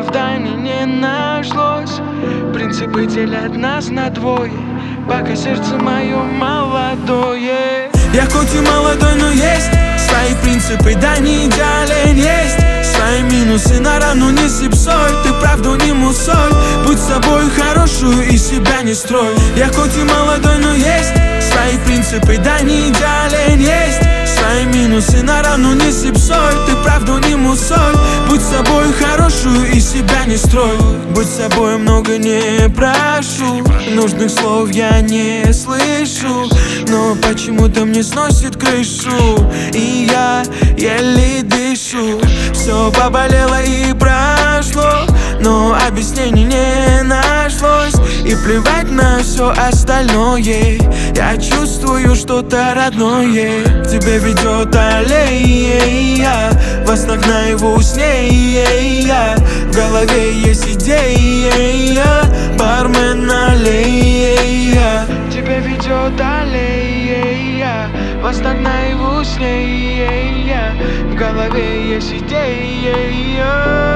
оправданий не нашлось. Принципы делят нас на двое, пока сердце мое молодое. Я хоть и молодой, но есть свои принципы, да не идеален, есть свои минусы, на рану не сыпь соль, ты правду не мусоль. Будь собой хорошую и себя не строй. Я хоть и молодой, но есть свои принципы, да не идеален, есть свои минусы, на рану не сыпь соль, ты правду не мусоль. Будь собой хорошую и себя не строй. Будь собой, много не прошу, нужных слов я не слышу, но почему-то мне сносит крышу, и я еле дышу. Все поболело и прошло, но объяснений не нашлось. И плевать на все остальное, я чувствую что-то родное. К тебе ведет аллея, во снах наяву с ней я. В голове есть идея, бармен налея. Тебя ведет аллея, во снах наяву с ней я. В голове есть идея.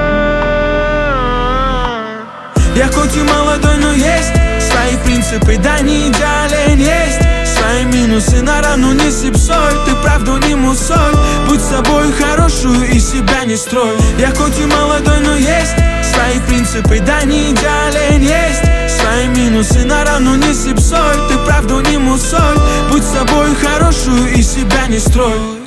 Я хоть и молодой, но есть свои принципы, да не идеален, есть свои минусы, на рану не сыпь соль, ты правду не мусоль. Будь собой хорошую и себя не строй. Я хоть и молодой, но есть свои принципы, да не идеален, есть свои минусы, на рану не сыпь соль, ты правду не мусоль. Будь собой хорошую и себя не строй.